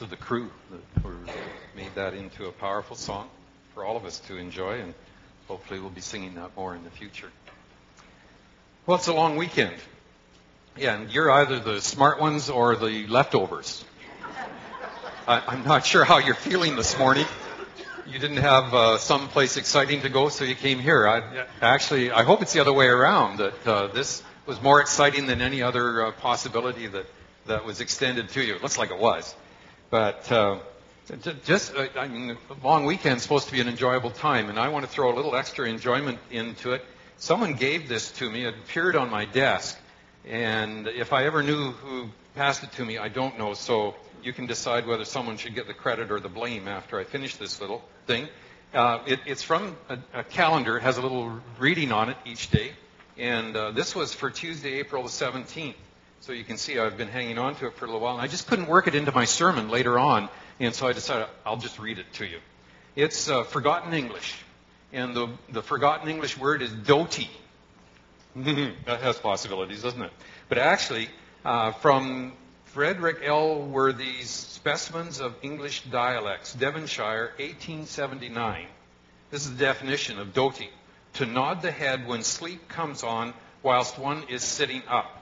of the crew that made that into a powerful song for all of us to enjoy, and hopefully we'll be singing that more in the future. Well, it's a long weekend. Yeah, and you're either the smart ones or the leftovers. I'm not sure how you're feeling this morning. You didn't have someplace exciting to go, so you came here. I hope it's the other way around, that this was more exciting than any other possibility that was extended to you. It looks like it was. But a long weekend's supposed to be an enjoyable time, and I want to throw a little extra enjoyment into it. Someone gave this to me. It appeared on my desk, and if I ever knew who passed it to me, I don't know, so you can decide whether someone should get the credit or the blame after I finish this little thing. It's from a calendar. It has a little reading on it each day. And this was for Tuesday, April the 17th. So you can see I've been hanging on to it for a little while. And I just couldn't work it into my sermon later on. And so I decided I'll just read it to you. It's Forgotten English. And the Forgotten English word is doty. That has possibilities, doesn't it? But actually, from Frederick L. Worthy's Specimens of English Dialects, Devonshire, 1879. This is the definition of doty. To nod the head when sleep comes on whilst one is sitting up.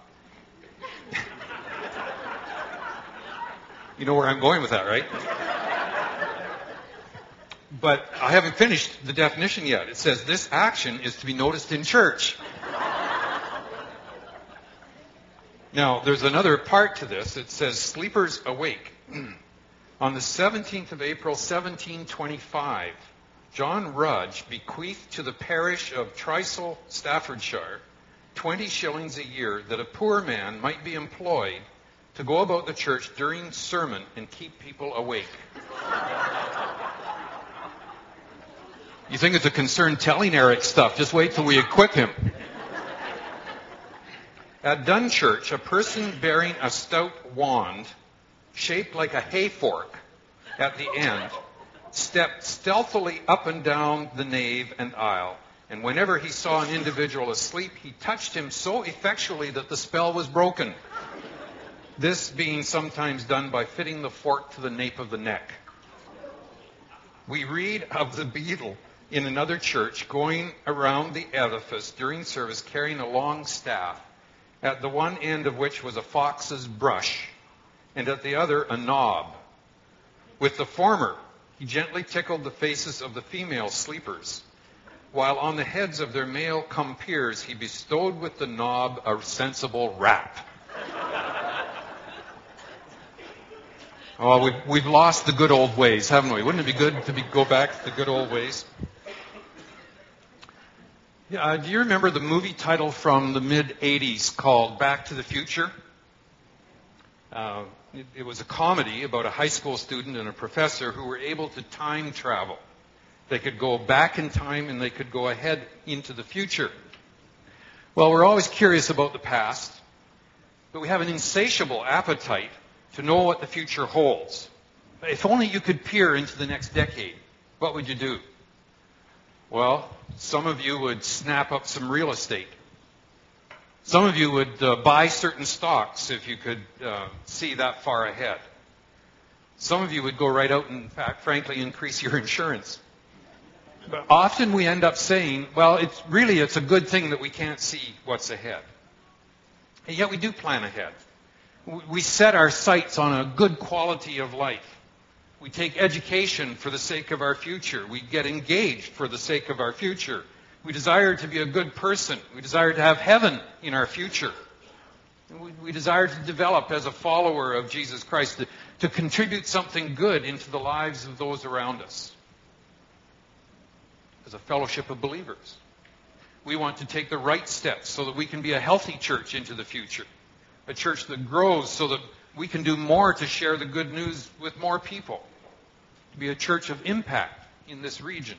You know where I'm going with that, right? But I haven't finished the definition yet. It says this action is to be noticed in church. Now, there's another part to this. It says, sleepers awake. On the 17th of April, 1725, John Rudge bequeathed to the parish of Trisel, Staffordshire, 20 shillings a year that a poor man might be employed to go about the church during sermon and keep people awake. You think it's a concern telling Eric stuff. Just wait till we equip him. At Dunchurch, a person bearing a stout wand, shaped like a hay fork at the end, stepped stealthily up and down the nave and aisle, and whenever he saw an individual asleep, he touched him so effectually that the spell was broken. This being sometimes done by fitting the fork to the nape of the neck. We read of the beadle in another church going around the edifice during service carrying a long staff, at the one end of which was a fox's brush, and at the other a knob. With the former, he gently tickled the faces of the female sleepers, while on the heads of their male compeers he bestowed with the knob a sensible rap. Oh, we've lost the good old ways, haven't we? Wouldn't it be good to go back to the good old ways? Yeah, do you remember the movie title from the mid-'80s called Back to the Future? It was a comedy about a high school student and a professor who were able to time travel. They could go back in time and they could go ahead into the future. Well, we're always curious about the past, but we have an insatiable appetite to know what the future holds. If only you could peer into the next decade, what would you do? Well, some of you would snap up some real estate. Some of you would buy certain stocks if you could see that far ahead. Some of you would go right out and, in fact, frankly, increase your insurance. But often we end up saying, well, it's a good thing that we can't see what's ahead. And yet we do plan ahead. We set our sights on a good quality of life. We take education for the sake of our future. We get engaged for the sake of our future. We desire to be a good person. We desire to have heaven in our future. We desire to develop as a follower of Jesus Christ, to contribute something good into the lives of those around us. As a fellowship of believers. We want to take the right steps so that we can be a healthy church into the future. A church that grows so that we can do more to share the good news with more people. To be a church of impact in this region.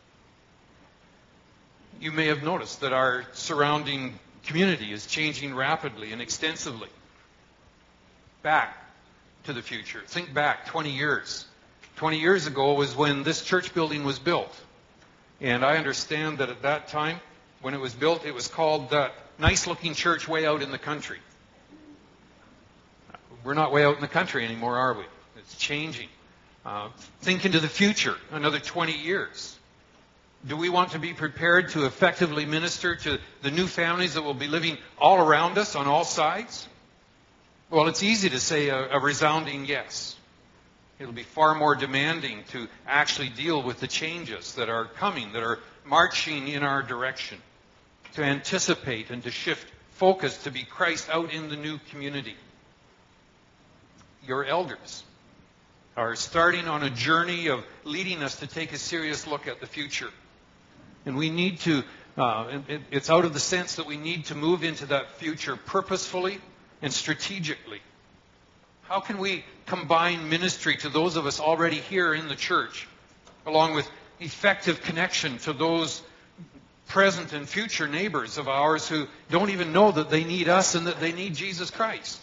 You may have noticed that our surrounding community is changing rapidly and extensively. Back to the future. Think back 20 years. 20 years ago was when this church building was built. And I understand that at that time, when it was built, it was called that nice-looking church way out in the country. We're not way out in the country anymore, are we? It's changing. Think into the future, another 20 years. Do we want to be prepared to effectively minister to the new families that will be living all around us on all sides? Well, it's easy to say a resounding yes. It'll be far more demanding to actually deal with the changes that are coming, that are marching in our direction, to anticipate and to shift focus to be Christ out in the new community. Your elders are starting on a journey of leading us to take a serious look at the future. And we need to, it's out of the sense that we need to move into that future purposefully and strategically. How can we combine ministry to those of us already here in the church, along with effective connection to those present and future neighbors of ours who don't even know that they need us and that they need Jesus Christ?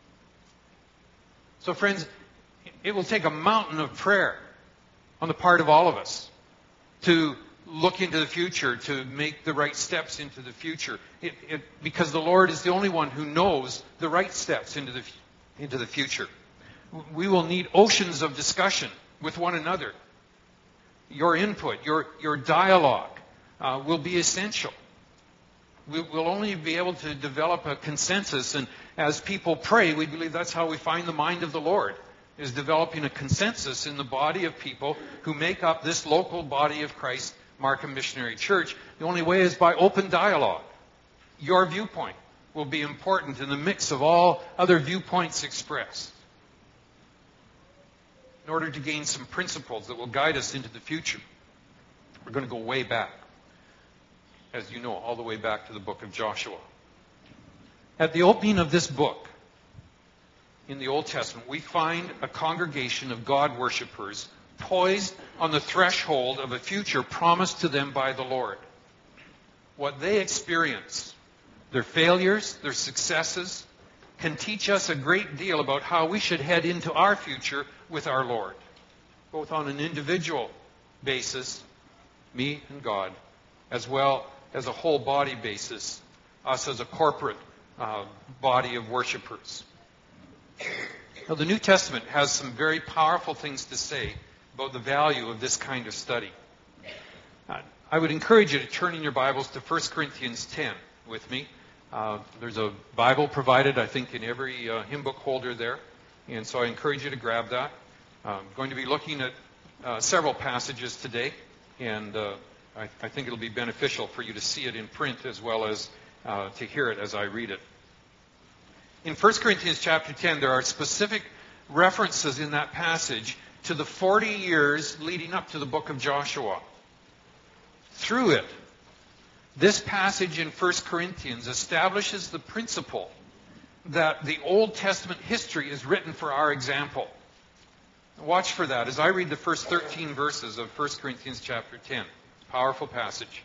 So friends, it will take a mountain of prayer on the part of all of us to look into the future, to make the right steps into the future. Because the Lord is the only one who knows the right steps into the future. We will need oceans of discussion with one another. Your input, your dialogue will be essential. We'll only be able to develop a consensus, and as people pray, we believe that's how we find the mind of the Lord, is developing a consensus in the body of people who make up this local body of Christ, Markham Missionary Church. The only way is by open dialogue. Your viewpoint will be important in the mix of all other viewpoints expressed, in order to gain some principles that will guide us into the future. We're going to go way back, as you know, all the way back to the book of Joshua. At the opening of this book, in the Old Testament, we find a congregation of God worshipers poised on the threshold of a future promised to them by the Lord. What they experience, their failures, their successes, can teach us a great deal about how we should head into our future with our Lord, both on an individual basis, me and God, as well as a whole body basis, us as a corporate body of worshipers. Now, the New Testament has some very powerful things to say about the value of this kind of study. I would encourage you to turn in your Bibles to 1 Corinthians 10 with me. There's a Bible provided, I think, in every hymn book holder there. And so I encourage you to grab that. I'm going to be looking at several passages today. And I think it'll be beneficial for you to see it in print as well as to hear it as I read it. In 1 Corinthians chapter 10, there are specific references in that passage to the 40 years leading up to the book of Joshua. Through it, this passage in 1 Corinthians establishes the principle that the Old Testament history is written for our example. Watch for that as I read the first 13 verses of 1 Corinthians chapter 10. Powerful passage.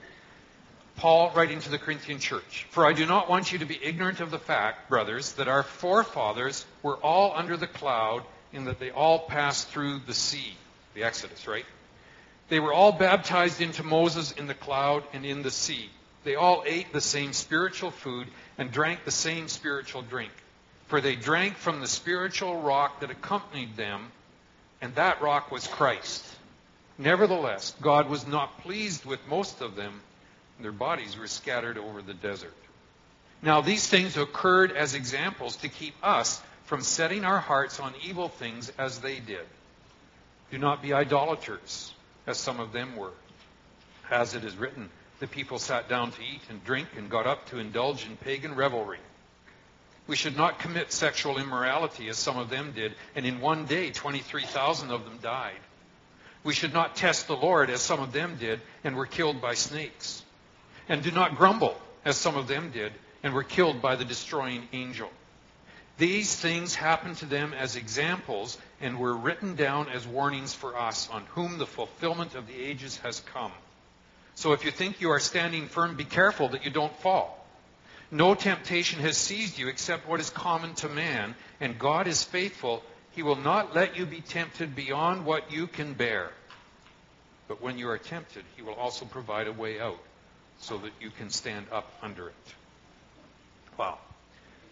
Paul writing to the Corinthian church, "For I do not want you to be ignorant of the fact, brothers, that our forefathers were all under the cloud, in that they all passed through the sea." The Exodus, right? "They were all baptized into Moses in the cloud and in the sea. They all ate the same spiritual food and drank the same spiritual drink. For they drank from the spiritual rock that accompanied them, and that rock was Christ. Nevertheless, God was not pleased with most of them, and their bodies were scattered over the desert. Now these things occurred as examples to keep us from setting our hearts on evil things as they did. Do not be idolaters, as some of them were. As it is written, the people sat down to eat and drink and got up to indulge in pagan revelry. We should not commit sexual immorality, as some of them did, and in one day 23,000 of them died. We should not test the Lord, as some of them did, and were killed by snakes. And do not grumble, as some of them did, and were killed by the destroying angel. These things happened to them as examples and were written down as warnings for us, on whom the fulfillment of the ages has come. So if you think you are standing firm, be careful that you don't fall. No temptation has seized you except what is common to man, and God is faithful. He will not let you be tempted beyond what you can bear. But when you are tempted, He will also provide a way out, so that you can stand up under it." Wow.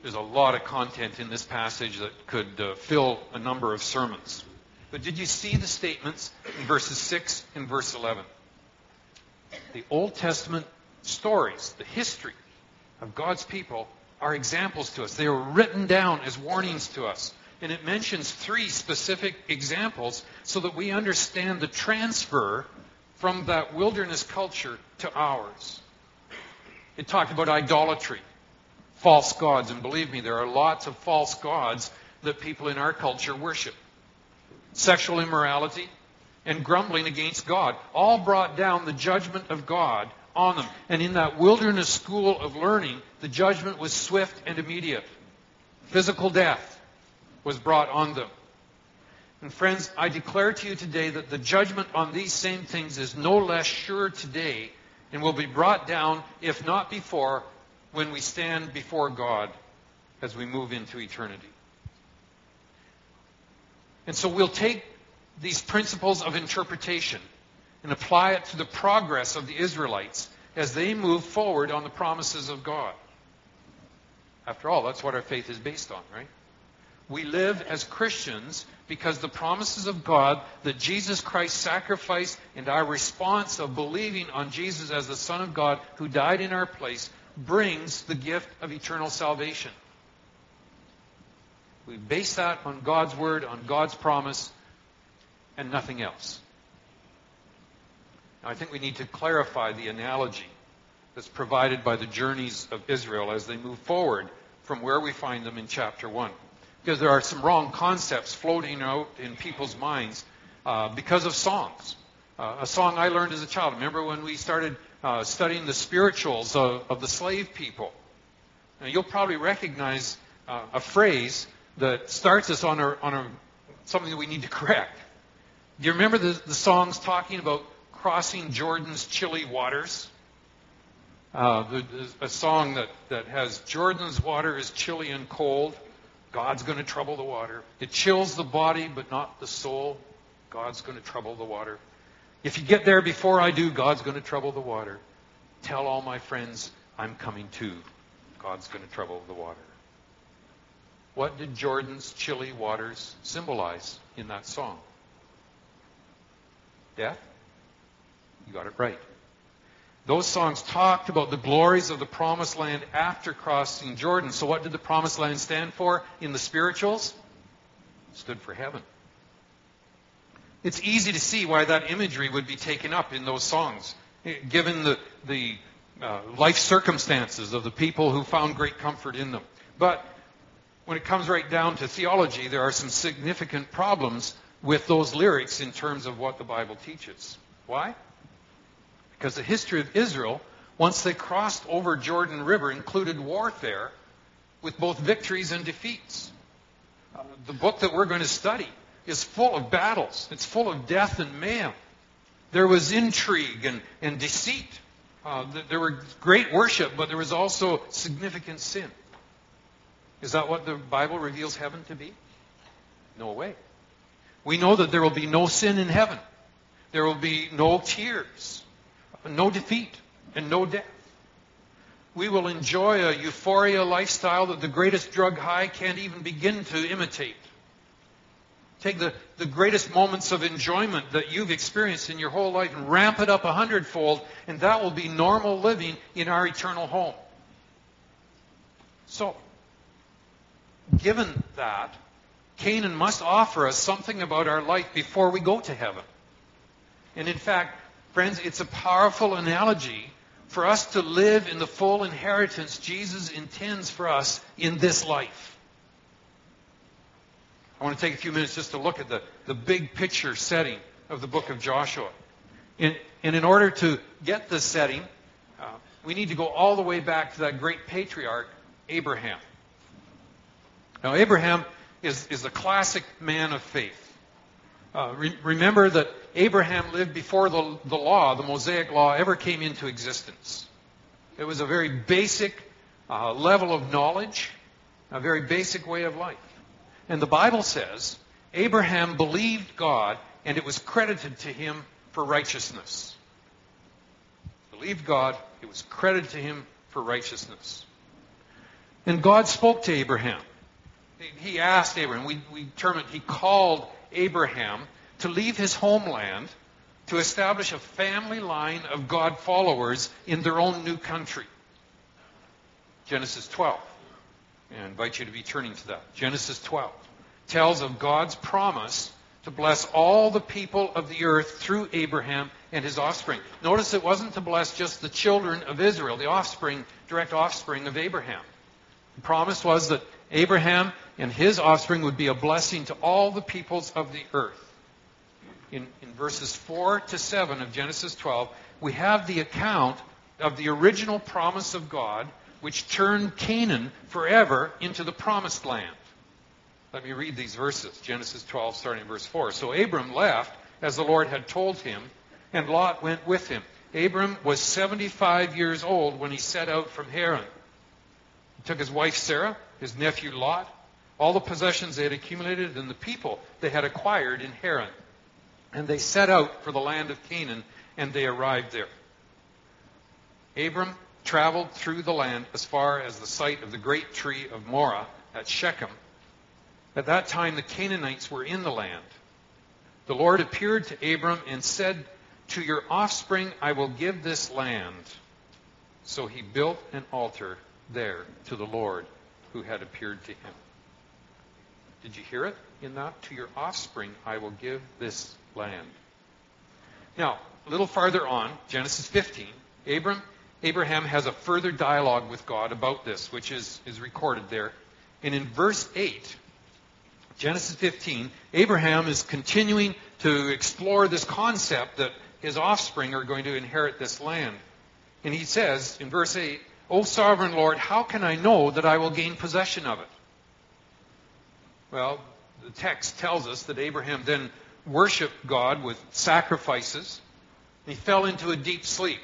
There's a lot of content in this passage that could fill a number of sermons. But did you see the statements in verses 6 and verse 11? The Old Testament stories, the history of God's people, are examples to us. They are written down as warnings to us. And it mentions 3 specific examples so that we understand the transfer from that wilderness culture to ours. It talked about idolatry, false gods. And believe me, there are lots of false gods that people in our culture worship. Sexual immorality and grumbling against God all brought down the judgment of God on them. And in that wilderness school of learning, the judgment was swift and immediate. Physical death was brought on them. And friends, I declare to you today that the judgment on these same things is no less sure today and will be brought down, if not before, when we stand before God as we move into eternity. And so we'll take these principles of interpretation and apply it to the progress of the Israelites as they move forward on the promises of God. After all, that's what our faith is based on, right? We live as Christians because the promises of God that Jesus Christ sacrificed and our response of believing on Jesus as the Son of God who died in our place brings the gift of eternal salvation. We base that on God's Word, on God's promise, and nothing else. Now, I think we need to clarify the analogy that's provided by the journeys of Israel as they move forward from where we find them in chapter 1. Because there are some wrong concepts floating out in people's minds because of songs. A song I learned as a child. Remember when we started studying the spirituals of the slave people? Now, you'll probably recognize a phrase that starts us on something that we need to correct. Do you remember the songs talking about crossing Jordan's chilly waters? A song that has Jordan's water is chilly and cold. God's going to trouble the water. It chills the body, but not the soul. God's going to trouble the water. If you get there before I do, God's going to trouble the water. Tell all my friends I'm coming too. God's going to trouble the water. What did Jordan's chilly waters symbolize in that song? Death? You got it right. Those songs talked about the glories of the promised land after crossing Jordan. So what did the promised land stand for in the spirituals? It stood for heaven. It's easy to see why that imagery would be taken up in those songs, given the life circumstances of the people who found great comfort in them. But when it comes right down to theology, there are some significant problems with those lyrics in terms of what the Bible teaches. Why? Because the history of Israel, once they crossed over Jordan River, included warfare with both victories and defeats. The book that we're going to study is full of battles. It's full of death and mayhem. There was intrigue and deceit. There were great worship, but there was also significant sin. Is that what the Bible reveals heaven to be? No way. We know that there will be no sin in heaven. There will be no tears, no defeat, and no death. We will enjoy a euphoria lifestyle that the greatest drug high can't even begin to imitate. Take the greatest moments of enjoyment that you've experienced in your whole life and ramp it up 100-fold, and that will be normal living in our eternal home. So, given that, Canaan must offer us something about our life before we go to heaven. And in fact, friends, it's a powerful analogy for us to live in the full inheritance Jesus intends for us in this life. I want to take a few minutes just to look at the big picture setting of the book of Joshua. And in order to get this setting, we need to go all the way back to that great patriarch, Abraham. Now, Abraham is a classic man of faith. Remember that Abraham lived before the law, the Mosaic law, ever came into existence. It was a very basic level of knowledge, a very basic way of life. And the Bible says, Abraham believed God, and it was credited to him for righteousness. Believed God, it was credited to him for righteousness. And God spoke to Abraham. He asked Abraham, we term it, he called Abraham to leave his homeland to establish a family line of God followers in their own new country. Genesis 12. I invite you to be turning to that. Genesis 12 tells of God's promise to bless all the people of the earth through Abraham and his offspring. Notice it wasn't to bless just the children of Israel, the offspring, direct offspring of Abraham. The promise was that Abraham and his offspring would be a blessing to all the peoples of the earth. In verses 4 to 7 of Genesis 12, we have the account of the original promise of God, which turned Canaan forever into the promised land. Let me read these verses. Genesis 12, starting in verse 4. So Abram left, as the Lord had told him, and Lot went with him. Abram was 75 years old when he set out from Haran. He took his wife Sarah, his nephew Lot, all the possessions they had accumulated, and the people they had acquired in Haran. And they set out for the land of Canaan, and they arrived there. Abram traveled through the land as far as the site of the great tree of Morah at Shechem. At that time, the Canaanites were in the land. The Lord appeared to Abram and said, "To your offspring I will give this land." So he built an altar there to the Lord who had appeared to him. Did you hear it in that? To your offspring I will give this land. Now, a little farther on, Genesis 15, Abraham has a further dialogue with God about this, which is recorded there. And in verse 8, Genesis 15, Abraham is continuing to explore this concept that his offspring are going to inherit this land. And he says in verse 8, "O sovereign Lord, how can I know that I will gain possession of it?" Well, the text tells us that Abraham then worshiped God with sacrifices. He fell into a deep sleep.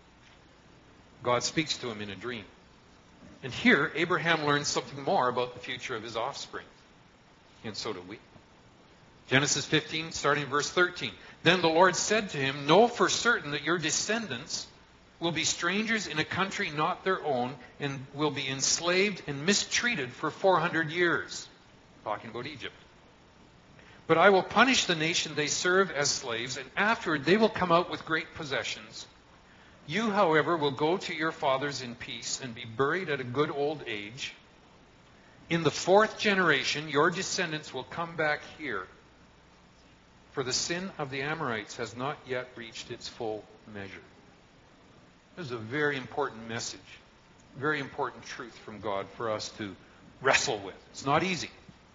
God speaks to him in a dream. And here, Abraham learns something more about the future of his offspring. And so do we. Genesis 15, starting in verse 13. Then the Lord said to him, "Know for certain that your descendants will be strangers in a country not their own, and will be enslaved and mistreated for 400 years. Talking about Egypt. "But I will punish the nation they serve as slaves, and afterward they will come out with great possessions. You, however, will go to your fathers in peace and be buried at a good old age. In the 4th generation, your descendants will come back here, for the sin of the Amorites has not yet reached its full measure." This is a very important message, very important truth from God for us to wrestle with. It's not easy.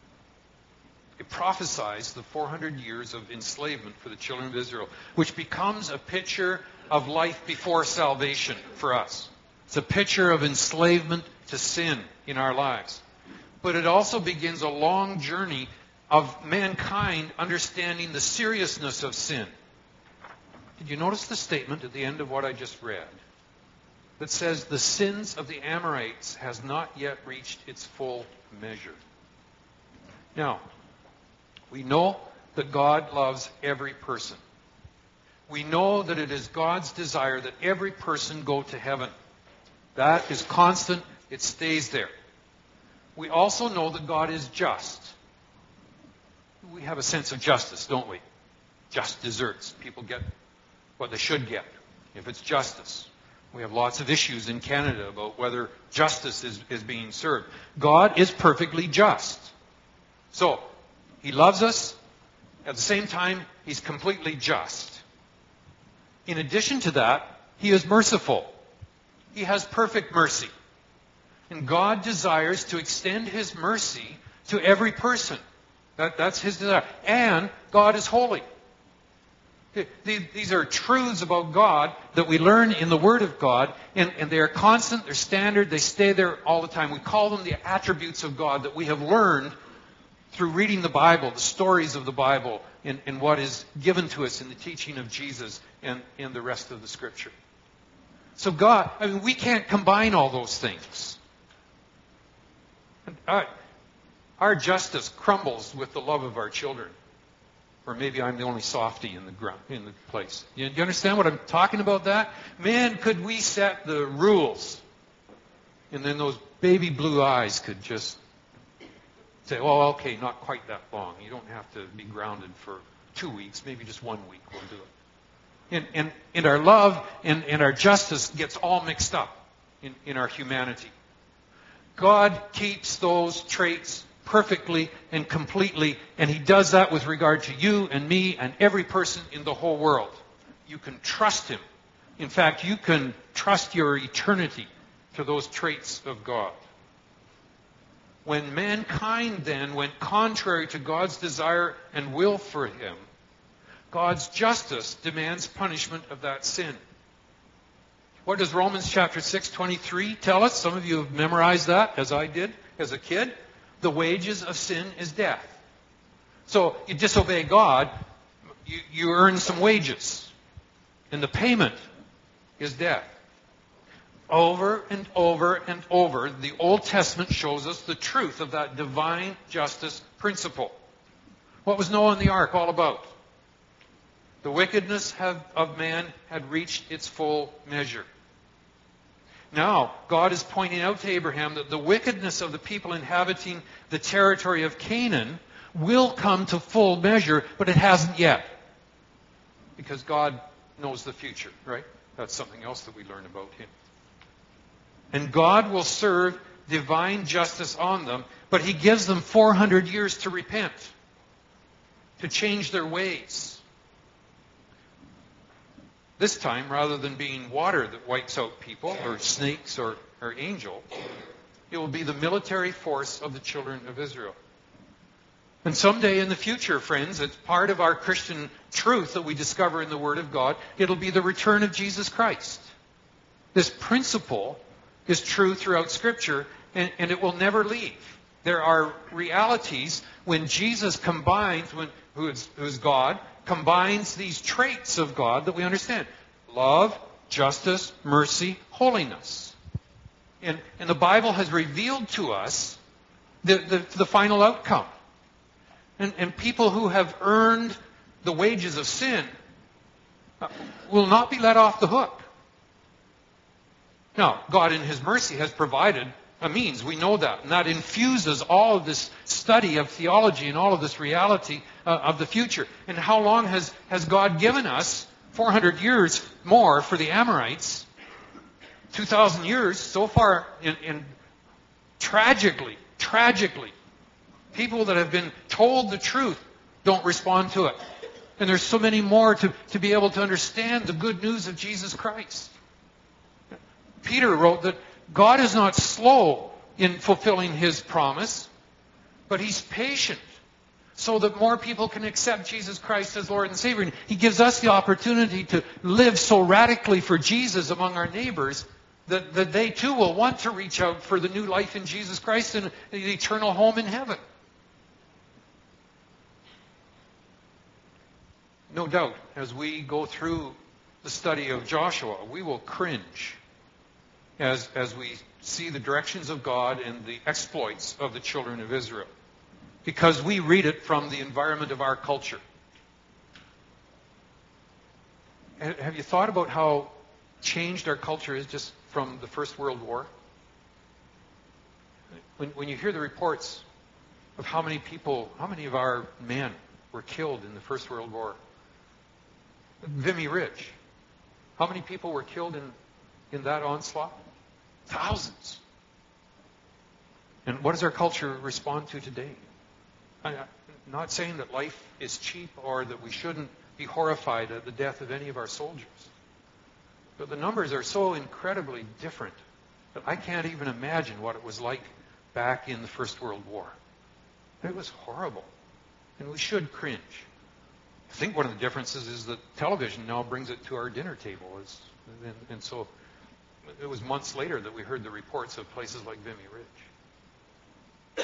It prophesies the 400 years of enslavement for the children of Israel, which becomes a picture of life before salvation for us. It's a picture of enslavement to sin in our lives. But it also begins a long journey of mankind understanding the seriousness of sin. Did you notice the statement at the end of what I just read? That says, the sins of the Amorites has not yet reached its full measure. Now, we know that God loves every person. We know that it is God's desire that every person go to heaven. That is constant. It stays there. We also know that God is just. We have a sense of justice, don't we? Just desserts. People get what they should get if it's justice. We have lots of issues in Canada about whether justice is being served. God is perfectly just. So, He loves us. At the same time, He's completely just. In addition to that, He is merciful. He has perfect mercy. And God desires to extend His mercy to every person. That's His desire. And God is holy. These are truths about God that we learn in the Word of God, and they are constant, they're standard, they stay there all the time. We call them the attributes of God that we have learned through reading the Bible, the stories of the Bible, and what is given to us in the teaching of Jesus and the rest of the Scripture. So God, we can't combine all those things. Our justice crumbles with the love of our children. Or maybe I'm the only softy in the place. Do you understand what I'm talking about that? Man, could we set the rules? And then those baby blue eyes could just say, oh, okay, not quite that long. You don't have to be grounded for 2 weeks. Maybe just 1 week will do it. And our love and our justice gets all mixed up in our humanity. God keeps those traits perfectly and completely, and He does that with regard to you and me and every person in the whole world. You can trust Him. In fact, you can trust your eternity to those traits of God. When mankind then went contrary to God's desire and will for Him, God's justice demands punishment of that sin. What does Romans chapter 6:23 tell us? Some of you have memorized that, as I did as a kid. The wages of sin is death. So you disobey God, you earn some wages. And the payment is death. Over and over and over, the Old Testament shows us the truth of that divine justice principle. What was Noah and the ark all about? The wickedness of man had reached its full measure. Now, God is pointing out to Abraham that the wickedness of the people inhabiting the territory of Canaan will come to full measure, but it hasn't yet. Because God knows the future, right? That's something else that we learn about Him. And God will serve divine justice on them, but He gives them 400 years to repent, to change their ways. This time, rather than being water that wipes out people, or snakes, or angels, it will be the military force of the children of Israel. And someday in the future, friends, it's part of our Christian truth that we discover in the Word of God, it'll be the return of Jesus Christ. This principle is true throughout Scripture, and it will never leave. There are realities when Jesus combines, who is God, combines these traits of God that we understand. Love, justice, mercy, holiness. And the Bible has revealed to us the final outcome. And people who have earned the wages of sin will not be let off the hook. Now, God in His mercy has provided a means. We know that. And that infuses all of this study of theology and all of this reality of the future. And how long has God given us? 400 years more for the Amorites. 2,000 years so far in tragically, people that have been told the truth don't respond to it. And there's so many more to be able to understand the good news of Jesus Christ. Peter wrote that God is not slow in fulfilling His promise, but He's patient so that more people can accept Jesus Christ as Lord and Savior. And He gives us the opportunity to live so radically for Jesus among our neighbors that they too will want to reach out for the new life in Jesus Christ and the eternal home in heaven. No doubt, as we go through the study of Joshua, we will cringe as we see the directions of God and the exploits of the children of Israel, because we read it from the environment of our culture. Have you thought about how changed our culture is just from the First World War? When you hear the reports of how many of our men were killed in the First World War. Vimy Ridge. How many people were killed in that onslaught? Thousands. And what does our culture respond to today? I'm not saying that life is cheap or that we shouldn't be horrified at the death of any of our soldiers. But the numbers are so incredibly different that I can't even imagine what it was like back in the First World War. It was horrible. And we should cringe. I think one of the differences is that television now brings it to our dinner table. And so it was months later that we heard the reports of places like Vimy Ridge.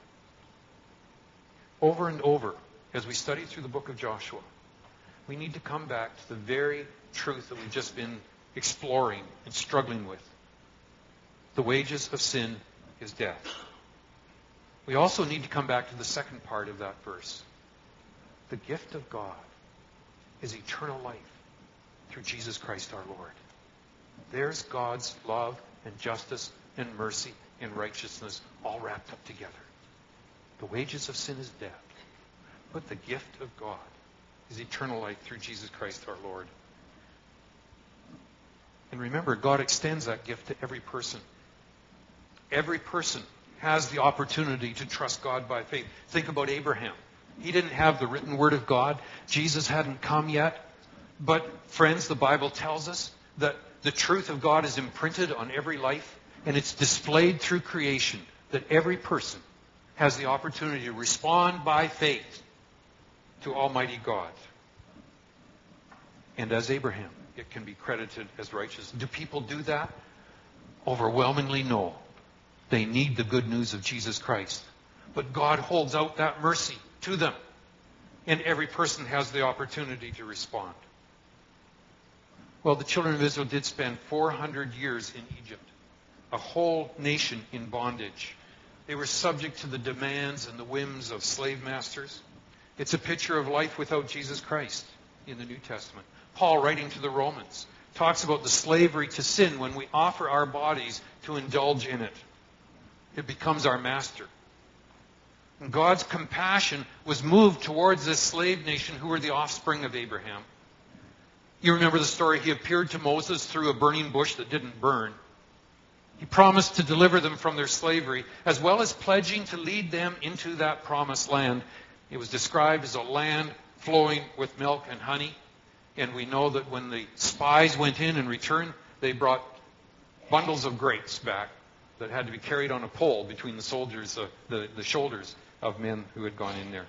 Over and over, as we study through the book of Joshua, we need to come back to the very truth that we've just been exploring and struggling with. The wages of sin is death. We also need to come back to the second part of that verse. The gift of God is eternal life through Jesus Christ our Lord. There's God's love and justice and mercy and righteousness all wrapped up together. The wages of sin is death, but the gift of God is eternal life through Jesus Christ our Lord. And remember, God extends that gift to every person. Every person has the opportunity to trust God by faith. Think about Abraham. He didn't have the written word of God. Jesus hadn't come yet. But, friends, the Bible tells us that the truth of God is imprinted on every life, and it's displayed through creation, that every person has the opportunity to respond by faith to Almighty God. And as Abraham, it can be credited as righteous. Do people do that? Overwhelmingly no. They need the good news of Jesus Christ. But God holds out that mercy to them. And every person has the opportunity to respond. Well, the children of Israel did spend 400 years in Egypt. A whole nation in bondage. They were subject to the demands and the whims of slave masters. It's a picture of life without Jesus Christ in the New Testament. Paul, writing to the Romans, talks about the slavery to sin when we offer our bodies to indulge in it. It becomes our master. And God's compassion was moved towards this slave nation who were the offspring of Abraham. You remember the story. He appeared to Moses through a burning bush that didn't burn. He promised to deliver them from their slavery, as well as pledging to lead them into that promised land. It was described as a land flowing with milk and honey. And we know that when the spies went in and returned, they brought bundles of grapes back that had to be carried on a pole between the soldiers, the shoulders of men who had gone in there.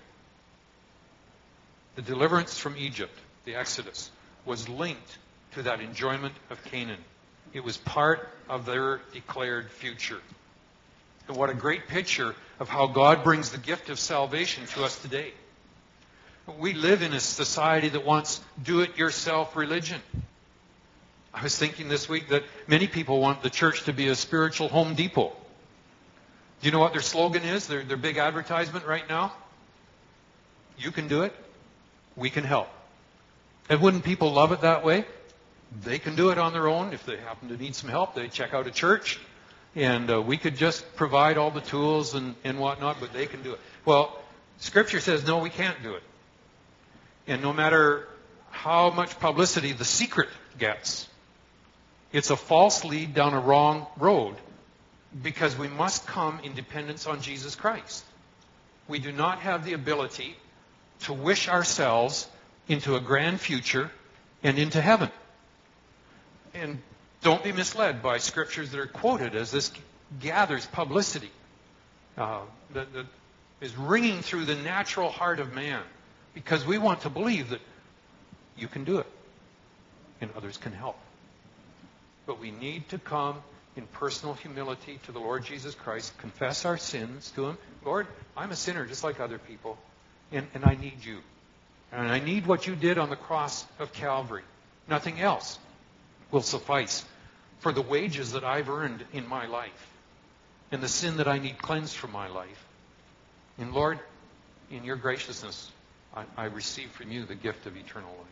The deliverance from Egypt, the Exodus, was linked to that enjoyment of Canaan. It was part of their declared future. And what a great picture of how God brings the gift of salvation to us today. We live in a society that wants do-it-yourself religion. I was thinking this week that many people want the church to be a spiritual Home Depot. Do you know what their slogan is? Their big advertisement right now? You can do it. We can help. And wouldn't people love it that way? They can do it on their own. If they happen to need some help, they check out a church. And we could just provide all the tools and whatnot, but they can do it. Well, Scripture says, no, we can't do it. And no matter how much publicity the secret gets, it's a false lead down a wrong road, because we must come in dependence on Jesus Christ. We do not have the ability to wish ourselves into a grand future and into heaven. And don't be misled by scriptures that are quoted as this gathers publicity that is ringing through the natural heart of man, because we want to believe that you can do it and others can help. But we need to come in personal humility to the Lord Jesus Christ, confess our sins to Him. Lord, I'm a sinner just like other people, and I need you. And I need what you did on the cross of Calvary. Nothing else will suffice for the wages that I've earned in my life and the sin that I need cleansed from my life. And Lord, in your graciousness, I receive from you the gift of eternal life.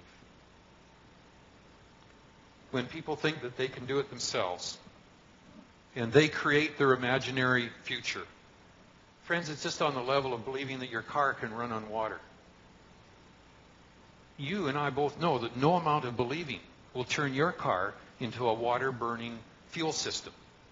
When people think that they can do it themselves and they create their imaginary future, friends, it's just on the level of believing that your car can run on water. You and I both know that no amount of believing will turn your car into a water-burning fuel system.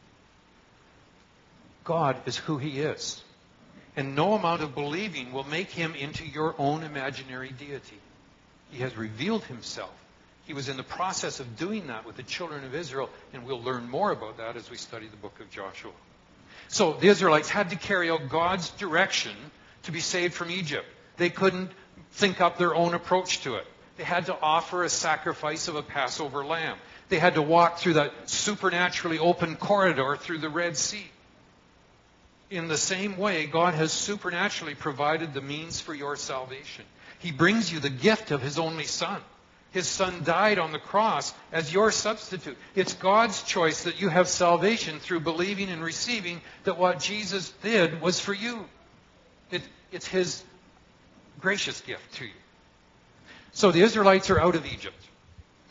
God is who He is. And no amount of believing will make Him into your own imaginary deity. He has revealed Himself. He was in the process of doing that with the children of Israel, and we'll learn more about that as we study the book of Joshua. So the Israelites had to carry out God's direction to be saved from Egypt. They couldn't think up their own approach to it. They had to offer a sacrifice of a Passover lamb. They had to walk through that supernaturally open corridor through the Red Sea. In the same way, God has supernaturally provided the means for your salvation. He brings you the gift of His only Son. His Son died on the cross as your substitute. It's God's choice that you have salvation through believing and receiving that what Jesus did was for you. It's His gracious gift to you. So the Israelites are out of Egypt.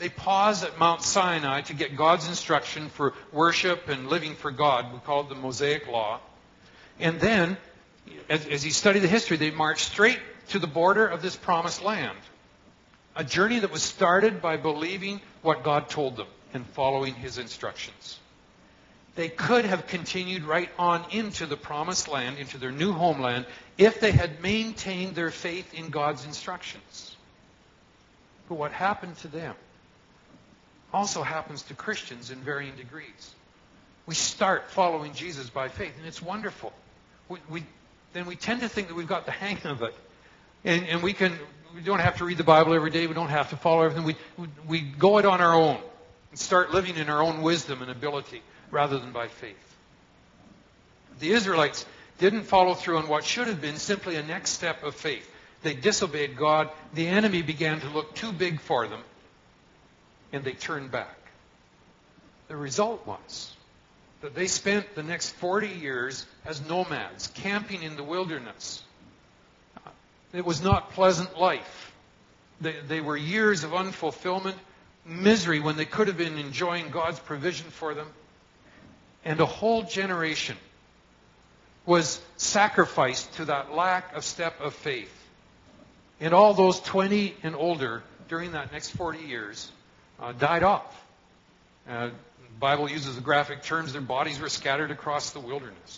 They pause at Mount Sinai to get God's instruction for worship and living for God. We call it the Mosaic Law. And then, as you study the history, they march straight to the border of this promised land. A journey that was started by believing what God told them and following His instructions. They could have continued right on into the promised land, into their new homeland, if they had maintained their faith in God's instructions. But what happened to them also happens to Christians in varying degrees. We start following Jesus by faith, and it's wonderful. Then we tend to think that we've got the hang of it. And we don't have to read the Bible every day. We don't have to follow everything. We go it on our own and start living in our own wisdom and ability rather than by faith. The Israelites didn't follow through on what should have been simply a next step of faith. They disobeyed God. The enemy began to look too big for them, and they turned back. The result was that they spent the next 40 years as nomads, camping in the wilderness. It was not pleasant life. They were years of unfulfillment, misery when they could have been enjoying God's provision for them. And a whole generation was sacrificed to that lack of step of faith. And all those 20 and older during that next 40 years died off. The Bible uses the graphic terms, their bodies were scattered across the wilderness.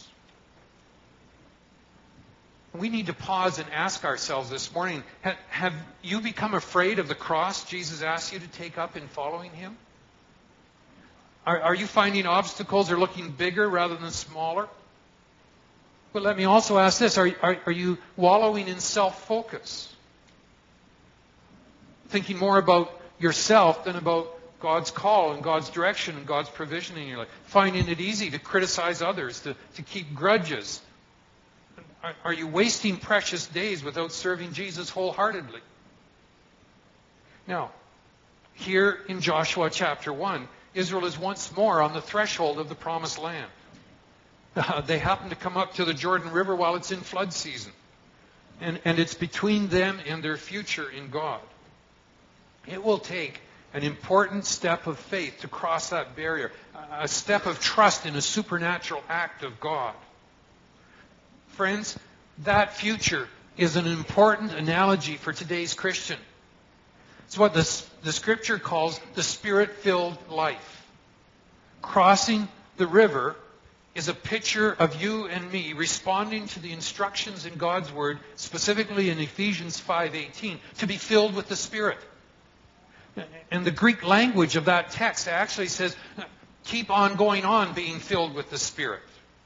We need to pause and ask ourselves this morning, have you become afraid of the cross Jesus asked you to take up in following Him? Are you finding obstacles are looking bigger rather than smaller? But let me also ask this, are you wallowing in self-focus? Thinking more about yourself than about God's call and God's direction and God's provision in your life? Finding it easy to criticize others, to keep grudges? Are you wasting precious days without serving Jesus wholeheartedly? Now, here in Joshua chapter 1, Israel is once more on the threshold of the promised land. They happen to come up to the Jordan River while it's in flood season. And it's between them and their future in God. It will take an important step of faith to cross that barrier, a step of trust in a supernatural act of God. Friends, that future is an important analogy for today's Christian. It's what the Scripture calls the Spirit-filled life. Crossing the river is a picture of you and me responding to the instructions in God's Word, specifically in Ephesians 5:18, to be filled with the Spirit. And the Greek language of that text actually says, keep on going on being filled with the Spirit.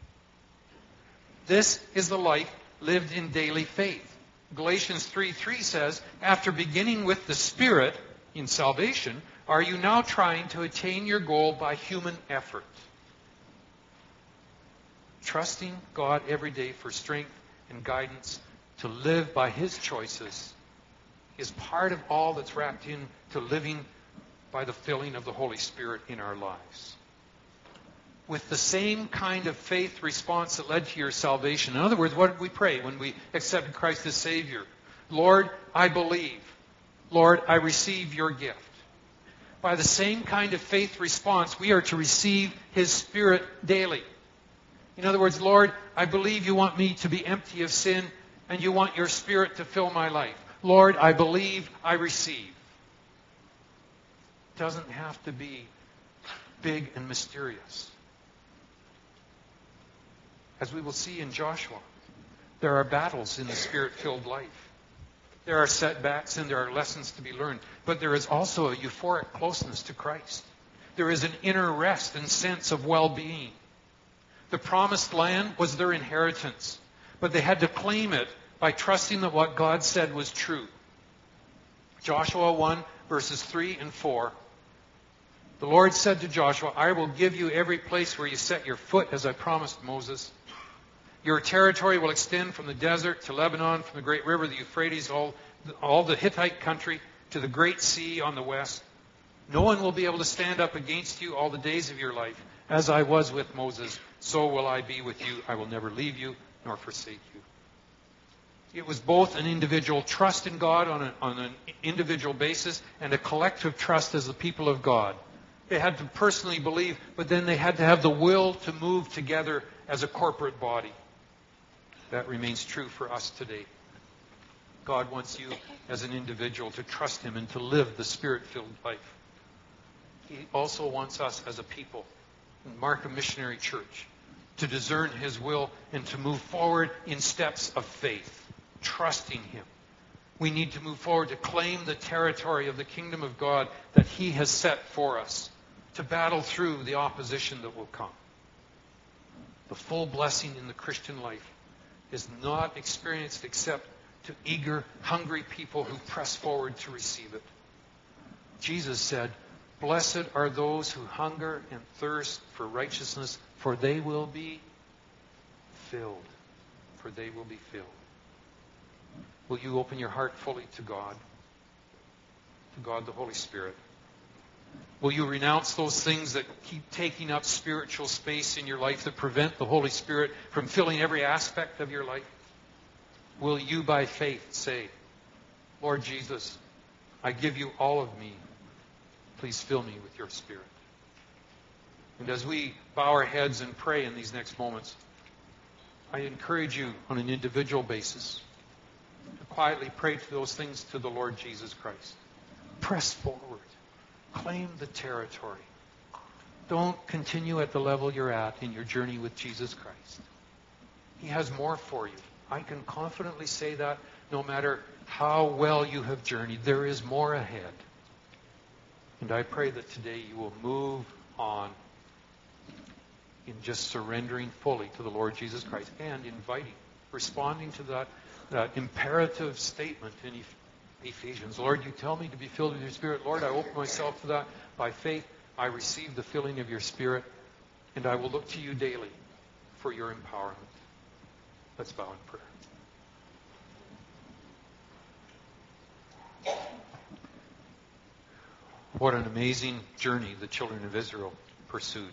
This is the life lived in daily faith. Galatians 3:3 says, after beginning with the Spirit in salvation, are you now trying to attain your goal by human effort? Trusting God every day for strength and guidance to live by His choices is part of all that's wrapped into living by the filling of the Holy Spirit in our lives. With the same kind of faith response that led to your salvation. In other words, what did we pray when we accepted Christ as Savior? Lord, I believe. Lord, I receive your gift. By the same kind of faith response, we are to receive His Spirit daily. In other words, Lord, I believe you want me to be empty of sin and you want your Spirit to fill my life. Lord, I believe, I receive. It doesn't have to be big and mysterious. As we will see in Joshua, there are battles in the Spirit-filled life. There are setbacks and there are lessons to be learned. But there is also a euphoric closeness to Christ. There is an inner rest and sense of well-being. The promised land was their inheritance, but they had to claim it by trusting that what God said was true. Joshua 1, verses 3 and 4. The Lord said to Joshua, I will give you every place where you set your foot, as I promised Moses. Your territory will extend from the desert to Lebanon, from the great river, the Euphrates, all the Hittite country, to the great sea on the west. No one will be able to stand up against you all the days of your life. As I was with Moses, so will I be with you. I will never leave you nor forsake you. It was both an individual trust in God on an individual basis and a collective trust as the people of God. They had to personally believe, but then they had to have the will to move together as a corporate body. That remains true for us today. God wants you as an individual to trust Him and to live the Spirit-filled life. He also wants us as a people, in Markham Missionary Church, to discern His will and to move forward in steps of faith, trusting Him. We need to move forward to claim the territory of the kingdom of God that He has set for us, to battle through the opposition that will come. The full blessing in the Christian life is not experienced except to eager, hungry people who press forward to receive it. Jesus said, "Blessed are those who hunger and thirst for righteousness, for they will be filled." For they will be filled. Will you open your heart fully to God the Holy Spirit? Will you renounce those things that keep taking up spiritual space in your life, that prevent the Holy Spirit from filling every aspect of your life? Will you by faith say, "Lord Jesus, I give you all of me. Please fill me with your Spirit"? And as we bow our heads and pray in these next moments, I encourage you on an individual basis to quietly pray for those things to the Lord Jesus Christ. Press forward. Claim the territory. Don't continue at the level you're at in your journey with Jesus Christ. He has more for you. I can confidently say that no matter how well you have journeyed, there is more ahead. And I pray that today you will move on in just surrendering fully to the Lord Jesus Christ and inviting, responding to that imperative statement in Ephesians. Lord, you tell me to be filled with your Spirit. Lord, I open myself to that. By faith, I receive the filling of your Spirit, and I will look to you daily for your empowerment. Let's bow in prayer. What an amazing journey the children of Israel pursued.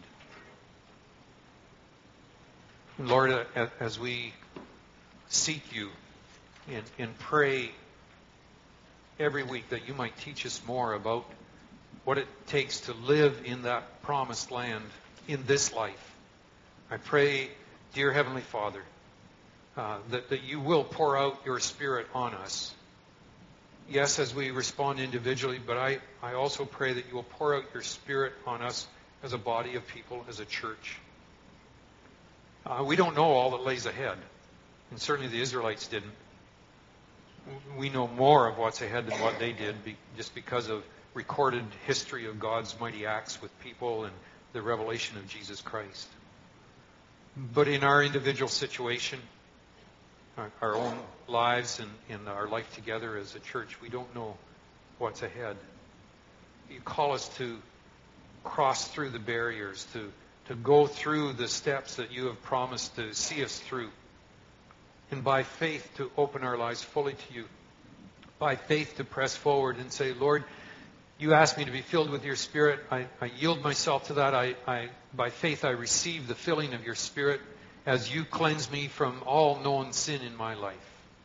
And Lord, as we seek you and pray every week that you might teach us more about what it takes to live in that promised land in this life, I pray, dear Heavenly Father, that you will pour out your Spirit on us. Yes, as we respond individually, but I also pray that you will pour out your Spirit on us as a body of people, as a church. We don't know all that lays ahead, and certainly the Israelites didn't. We know more of what's ahead than what they did just because of recorded history of God's mighty acts with people and the revelation of Jesus Christ. But in our individual situation, our own lives and our life together as a church, we don't know what's ahead. You call us to cross through the barriers, to go through the steps that you have promised to see us through. And by faith to open our lives fully to you. By faith to press forward and say, Lord, you asked me to be filled with your Spirit. I yield myself to that. By faith I receive the filling of your Spirit as you cleanse me from all known sin in my life.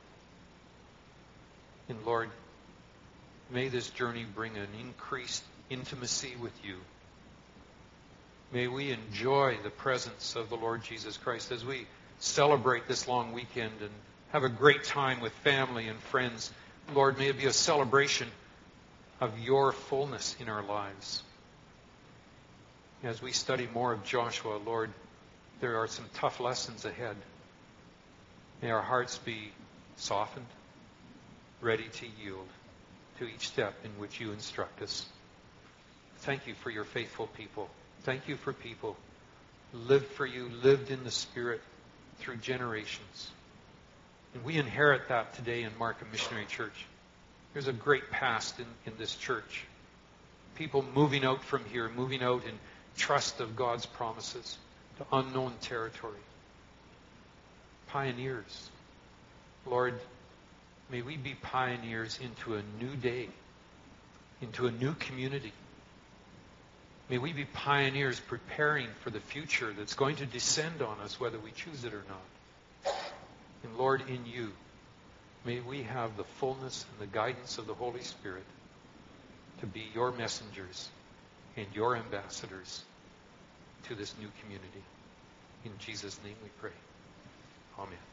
And Lord, may this journey bring an increased intimacy with you. May we enjoy the presence of the Lord Jesus Christ as we celebrate this long weekend and have a great time with family and friends. Lord, may it be a celebration of your fullness in our lives. As we study more of Joshua, Lord, there are some tough lessons ahead. May our hearts be softened, ready to yield to each step in which you instruct us. Thank you for your faithful people. Thank you for people who lived for you, lived in the Spirit through generations. And we inherit that today in Markham Missionary Church. There's a great past in this church. People moving out from here, moving out in trust of God's promises to unknown territory. Pioneers. Lord, may we be pioneers into a new day, into a new community. May we be pioneers preparing for the future that's going to descend on us whether we choose it or not. And Lord, in you, May we have the fullness and the guidance of the Holy Spirit to be your messengers and your ambassadors to this new community. In Jesus' name we pray. Amen.